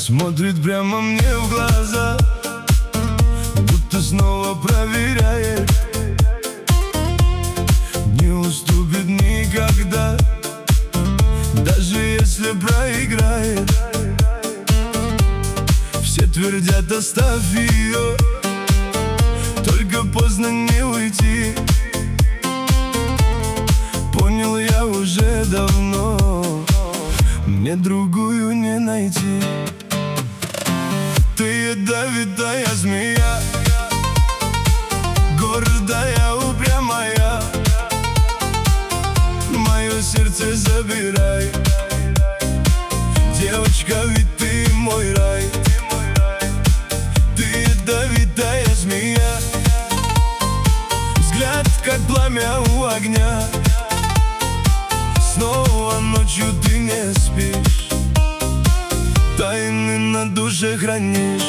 Смотрит прямо мне в глаза, будто снова проверяет. Не уступит никогда, даже если проиграет. Все твердят: оставь ее, только поздно не уйти. Понял я уже давно, мне другую не найти. Ты ядовитая змея, гордая, упрямая. Мое сердце забирай, девочка, ведь ты мой рай. Ты ядовитая змея, взгляд как пламя у огня. Снова ночью ты не спишь, тайны на душе хранишь.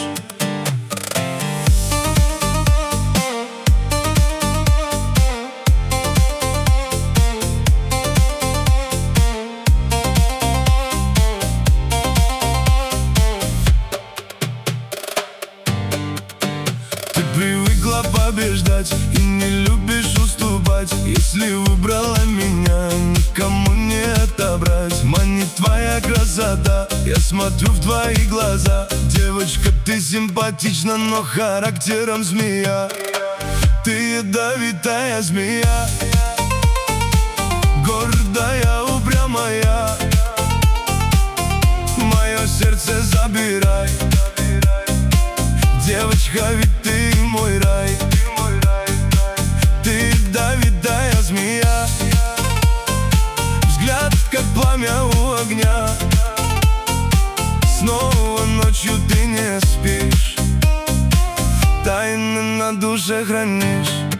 Ты привыкла побеждать и не любишь уступать. Если выбрала меня, никому не отобрать. Манит твоя красота, я смотрю в твои глаза. Девочка, ты симпатична, но характером змея. Ты ядовитая змея, гордая, упрямая. Мое сердце забирай, девочка, ведь ты мой рай. Ты ядовитая змея, взгляд как пламя у огня. Снова ночью ты не спишь, тайны на душе хранишь.